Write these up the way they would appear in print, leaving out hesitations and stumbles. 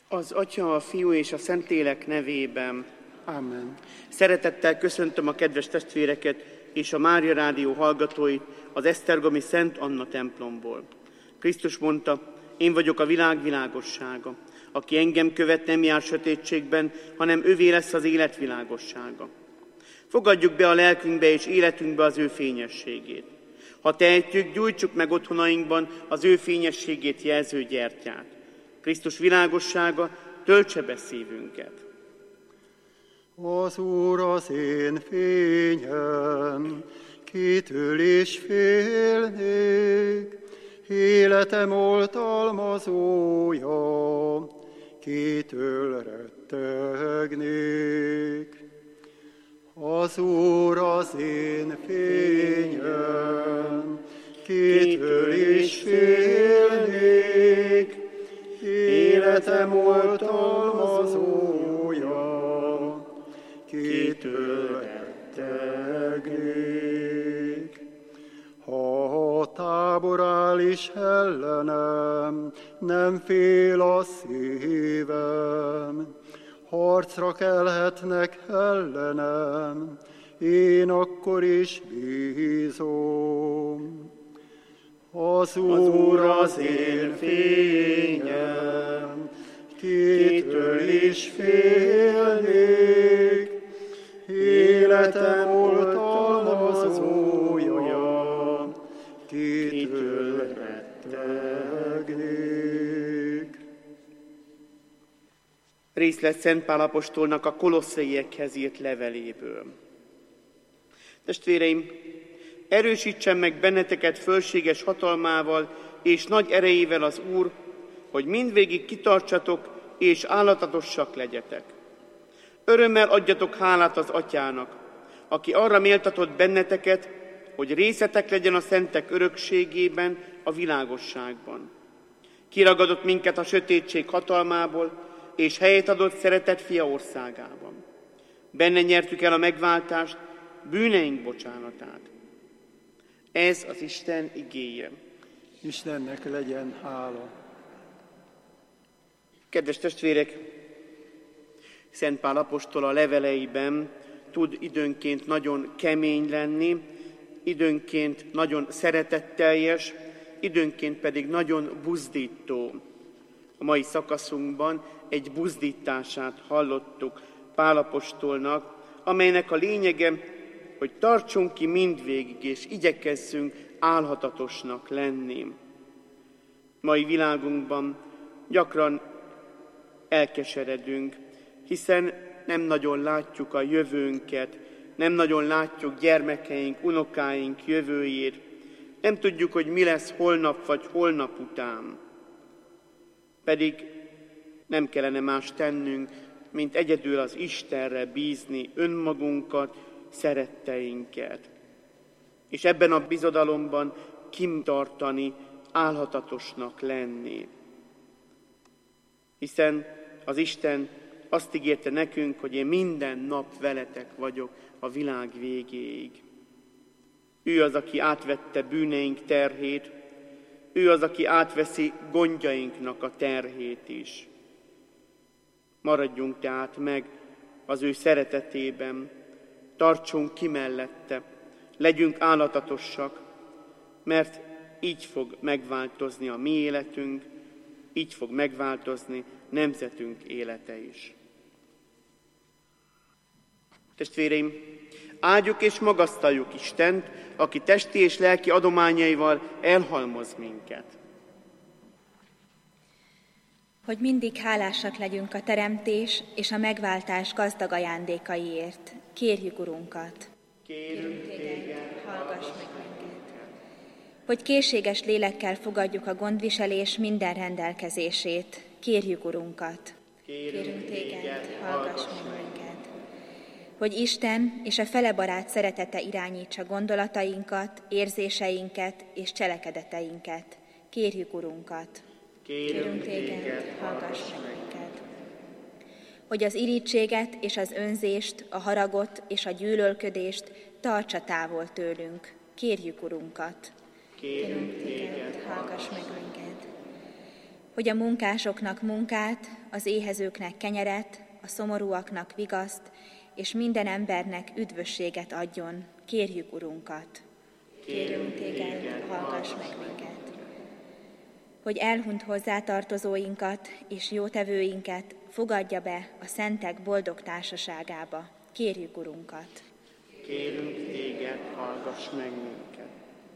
Az Atya, a Fiú és a Szentlélek nevében. Amen. Szeretettel köszöntöm a kedves testvéreket és a Mária Rádió hallgatóit az esztergomi Szent Anna templomból. Krisztus mondta, én vagyok a világ világossága. Aki engem követ, nem jár sötétségben, hanem övé lesz az élet világossága. Fogadjuk be a lelkünkbe és életünkbe az ő fényességét. Ha tehetjük, gyújtsuk meg otthonainkban az ő fényességét jelző gyertyát. Krisztus világossága töltse be szívünket. Az Úr az én fényem, kitől is félnék, életem oltalmazója, kitől rettegnék. Az Úr az én fényem, kitől is félnék, életem oltalmazója, kitől rettegnék. Ha a tábor áll is ellenem, nem fél a szívem, harcra kelhetnek ellenem, én akkor is bízom. Az Úr az én fényem, kitől is félnék, életem oltalmazója, kitől rettegnék. Részlet Szent Pál apostolnak a Kolosszaiekhez írt leveléből. Testvéreim, erősítsen meg benneteket fölséges hatalmával és nagy erejével az Úr, hogy mindvégig kitartsatok és állatatosak legyetek. Örömmel adjatok hálát az Atyának, aki arra méltatott benneteket, hogy részetek legyen a szentek örökségében, a világosságban. Kiragadott minket a sötétség hatalmából, és helyet adott szeretett fia országában. Benne nyertük el a megváltást, bűneink bocsánatát. Ez az Isten igéje. Istennek legyen hála. Kedves testvérek, Szent Pál apostol a leveleiben tud időnként nagyon kemény lenni, időnként nagyon szeretetteljes, időnként pedig nagyon buzdító. A mai szakaszunkban egy buzdítását hallottuk Pál apostolnak, amelynek a lényege, hogy tartsunk ki mindvégig, és igyekezzünk álhatatosnak lenni. Mai világunkban gyakran elkeseredünk, hiszen nem nagyon látjuk a jövőnket, nem nagyon látjuk gyermekeink, unokáink jövőjét, nem tudjuk, hogy mi lesz holnap vagy holnap után. Pedig nem kellene más tennünk, mint egyedül az Istenre bízni önmagunkat, szeretteinket. És ebben a bizodalomban kitartani, álhatatosnak lenni. Hiszen az Isten azt ígérte nekünk, hogy én minden nap veletek vagyok a világ végéig. Ő az, aki átvette bűneink terhét, ő az, aki átveszi gondjainknak a terhét is. Maradjunk tehát meg az ő szeretetében, tartsunk ki mellette, legyünk állatatosak, mert így fog megváltozni a mi életünk, így fog megváltozni nemzetünk élete is. Testvéreim, áldjuk és magasztaljuk Istent, aki testi és lelki adományaival elhalmoz minket. Hogy mindig hálásak legyünk a teremtés és a megváltás gazdag ajándékaiért. Kérjük Urunkat. Kérünk téged, hallgass meg minket. Hogy készséges lélekkel fogadjuk a gondviselés minden rendelkezését. Kérjük Urunkat. Kérünk téged, hallgass meg minket. Hogy Isten és a felebarát szeretete irányítsa gondolatainkat, érzéseinket és cselekedeteinket. Kérjük Urunkat. Kérünk téged, hallgass meg minket. Hogy az irítséget és az önzést, a haragot és a gyűlölködést tartsa távol tőlünk. Kérjük Urunkat. Kérünk téged, hallgass meg minket. hogy a munkásoknak munkát, az éhezőknek kenyeret, a szomorúaknak vigaszt, és minden embernek üdvösséget adjon. Kérjük Urunkat. Kérünk téged, hallgass meg minket. Hogy elhunyt hozzátartozóinkat és jótevőinket fogadja be a szentek boldog társaságába. Kérjük Urunkat. Kérünk téged, hallgass meg minket.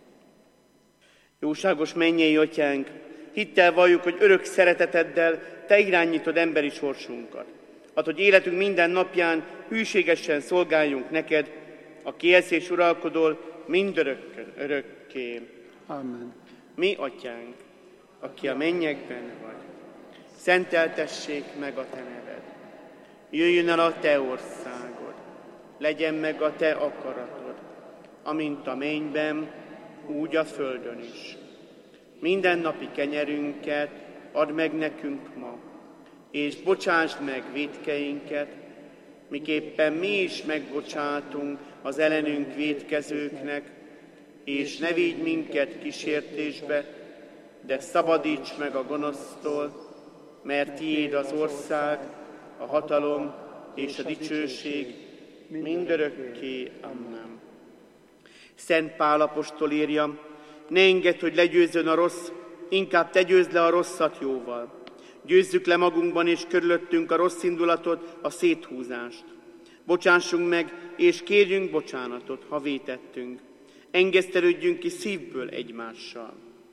Jóságos mennyei Atyánk, hittel valljuk, hogy örök szereteteddel Te irányítod emberi sorsunkat. Add, hogy életünk minden napján hűségesen szolgáljunk neked, aki élsz és uralkodol mindörökké. Amen. Mi, Atyánk, aki a mennyekben vagy, szenteltessék meg a Te neved. Jöjjön el a Te országod, legyen meg a Te akaratod, amint a mennyben, úgy a földön is. Mindennapi kenyerünket add meg nekünk ma, és bocsásd meg vétkeinket, miképpen mi is megbocsátunk az ellenünk vétkezőknek, és ne vigy minket kísértésbe, de szabadíts meg a gonosztól, mert tiéd az ország, a hatalom és a dicsőség mindörökké. Amen. Szent Pál apostol írja, ne engedd, hogy legyőzzön a rossz, inkább te győzd le a rosszat jóval. Győzzük le magunkban és körülöttünk a rossz indulatot, a széthúzást. Bocsássunk meg, és kérjünk bocsánatot, ha vétettünk. Engesztelődjünk ki szívből egymással.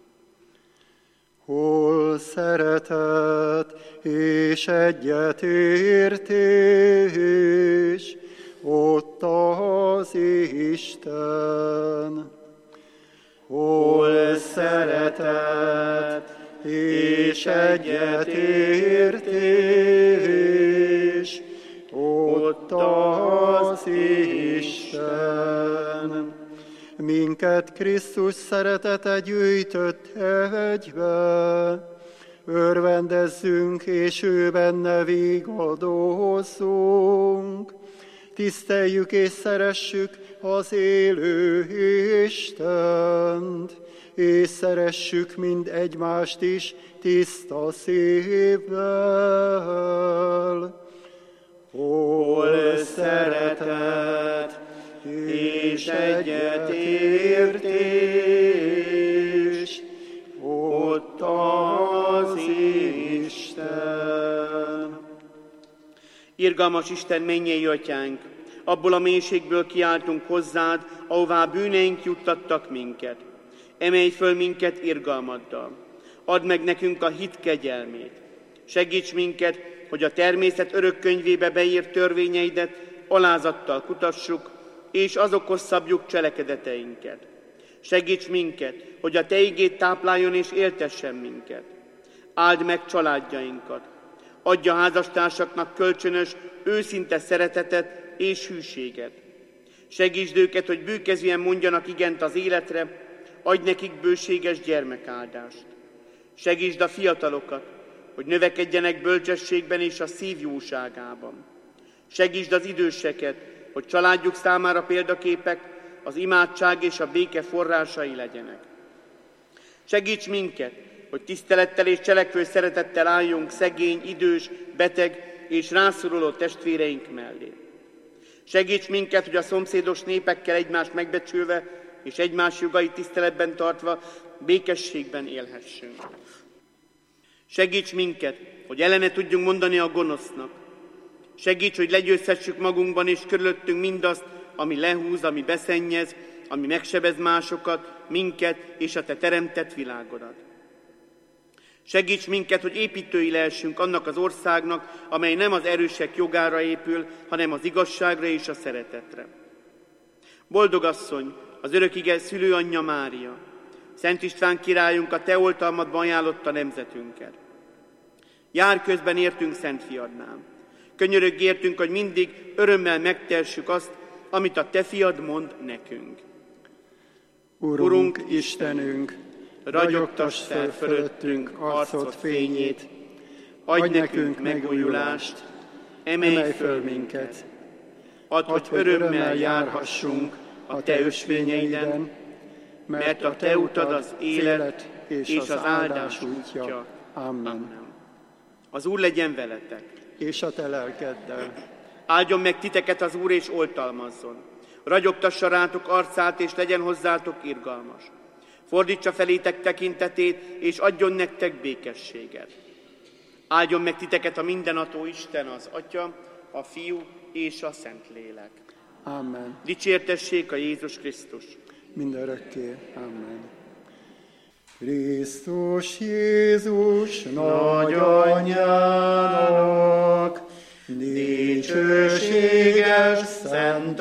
Hol szeretet és egyetértés, ott az Isten. Hol szeretet és egyetértés, ott az Isten. Minket Krisztus szeretete gyűjtött egybe, örvendezzünk és ő benne vigadozzunk. Tiszteljük és szeressük az élő Istent, és szeressük mind egymást is tiszta szívvel. Hol szeretet és egyetértés, ott az Isten. Irgalmas Isten, mennyei Atyánk, abból a mélységből kiáltunk hozzád, ahová bűneink juttattak minket. Emelj föl minket irgalmaddal. Add meg nekünk a hit kegyelmét. Segíts minket, hogy a természet örök könyvébe beírt törvényeidet alázattal kutassuk, és azokhoz szabjuk cselekedeteinket. Segíts minket, hogy a Te igéd tápláljon és éltessen minket. Áld meg családjainkat. Adj a házastársaknak kölcsönös, őszinte szeretetet és hűséget. Segítsd őket, hogy bűkezően mondjanak igent az életre, adj nekik bőséges gyermekáldást. Segítsd a fiatalokat, hogy növekedjenek bölcsességben és a szív jóságában. Segítsd az időseket, hogy családjuk számára példaképek, az imádság és a béke forrásai legyenek. Segíts minket, hogy tisztelettel és cselekvő szeretettel álljunk szegény, idős, beteg és rászoruló testvéreink mellé. Segíts minket, hogy a szomszédos népekkel egymást megbecsülve és egymás jogait tiszteletben tartva békességben élhessünk. Segíts minket, hogy ellene tudjunk mondani a gonosznak. Segíts, hogy legyőzhessük magunkban és körülöttünk mindazt, ami lehúz, ami beszennyez, ami megsebez másokat, minket és a Te teremtett világodat. Segíts minket, hogy építői lehessünk annak az országnak, amely nem az erősek jogára épül, hanem az igazságra és a szeretetre. Boldog asszony, az örökige szülőanyja Mária, Szent István királyunk a Te oltalmadban ajánlotta nemzetünket. Jár közben értünk Szent Fiadnál. Könyörögj értünk, hogy mindig örömmel megtehessük azt, amit a Te fiad mond nekünk. Urunk, Istenünk, ragyogtass fel fölöttünk arcod fényét, adj nekünk megújulást, emelj föl minket, add, hogy örömmel járhassunk a Te ösvényeiden, mert a Te utad az élet és az áldás útja. Amen. Az Úr legyen veletek. És a te lelkeddel. Áldjon meg titeket az Úr, és oltalmazzon. Ragyogtassa rátok arcát, és legyen hozzátok irgalmas. Fordítsa felétek tekintetét, és adjon nektek békességet. Áldjon meg titeket a mindenható Isten, az Atya, a Fiú és a Szentlélek. Amen. Dicsértessék a Jézus Krisztus. Mindörökké. Amen. Krisztus Jézus nagyanyjának, dicsőséges Szent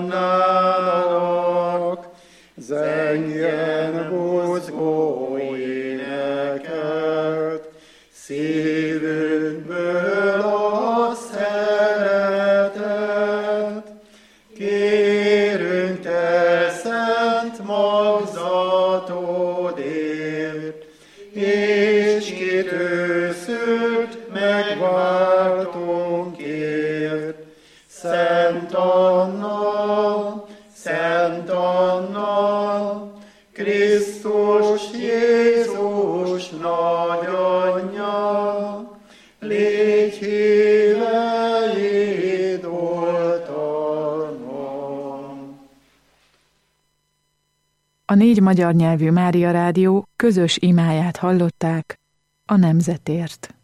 Annának, zengjen buzgó éneket, szívünkből a szeretet. Kérünk te szent magzatodért, és kitőszült megváltónkért. Szent Anna, Krisztus Jézus nagyanyja, légy híveid oltalmam. A 4 magyar nyelvű Mária Rádió közös imáját hallották a nemzetért.